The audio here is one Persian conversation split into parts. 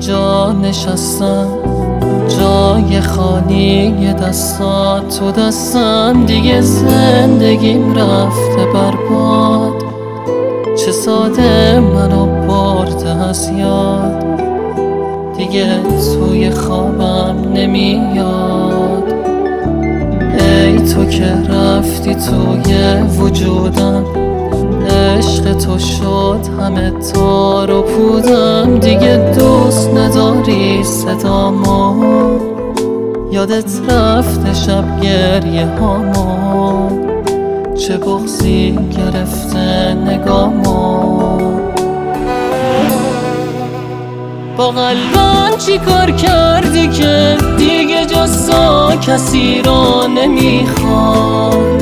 اینجا نشستم، جای خالی دستات تو دستم، دیگه زندگیم رفته برباد. چه ساده منو برده از یاد، دیگه توی خوابم نمیاد. ای تو که رفتی توی وجودم، عشق تو شد همه تار و پودم. دیگه دوست نداری صدامو، یادت رفته شب گریه هامو، چه بغضی گرفته نگامو. با قلبم چی کار کردی که دیگه جز تو کسی رو نمیخواد؟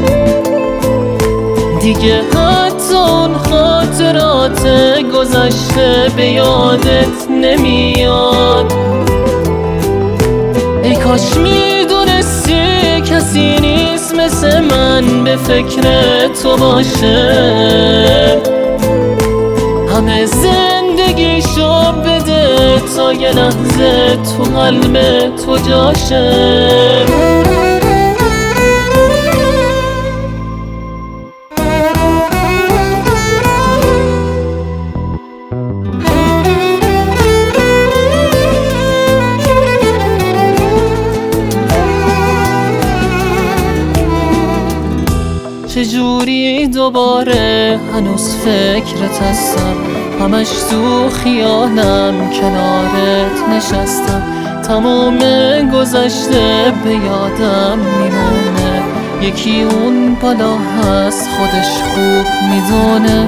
دیگه حتی اون خاطرات گذشته به یادت نمیاد. ای کاش میدونستی کسی نیست مثل من به فکر تو باشه، همه زندگیشو بده تا یه لحظه تو قلب تو جاشه. چجوری دوباره هنوز فکرت هستم، همش تو خیالم کنارت نشستم. تموم گذشته به یادم میمونه، یکی اون بالا هست خودش خوب میدونه.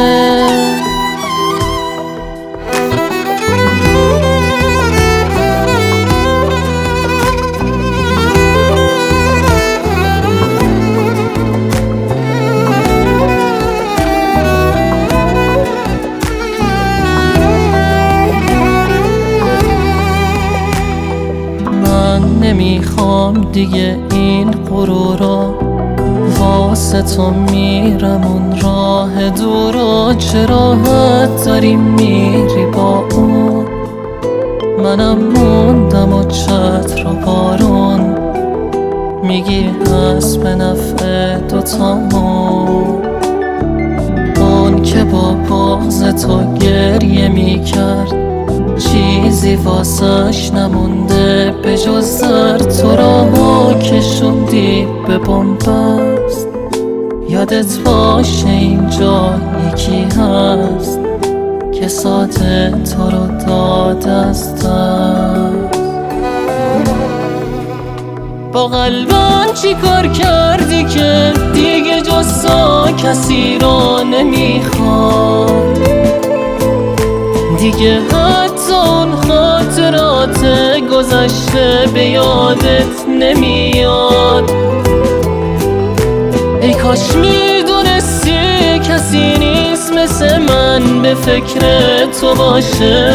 نمیخوام دیگه این غرورا، واسه تو میرم اون راه دورا. چه راحت داری میری با اون، منم موندم و چتر و بارون. میگی هست به نفع دوتامون، اون که با بغض تو گریه میکرد، چیزی واسش نمونده به جز سر. تو راهو که شدی به بنبست، یادت باشه اینجا یکی هست که ساعت تو رو داد از دست. با قلبم چی کار کردی که دیگه جز تو کسی رو نمیخواد؟ دیگه حتی اون خاطرات گذشته به یادت نمیاد. ای کاش میدونستی کسی نیست مثل من به فکر تو باشه،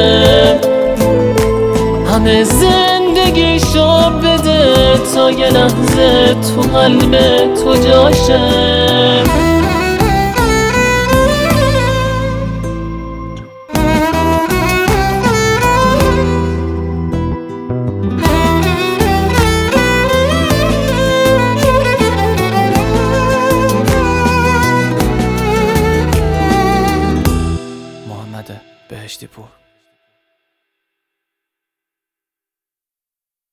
همه زندگیشو بده تا یه لحظه تو قلب تو جاشه.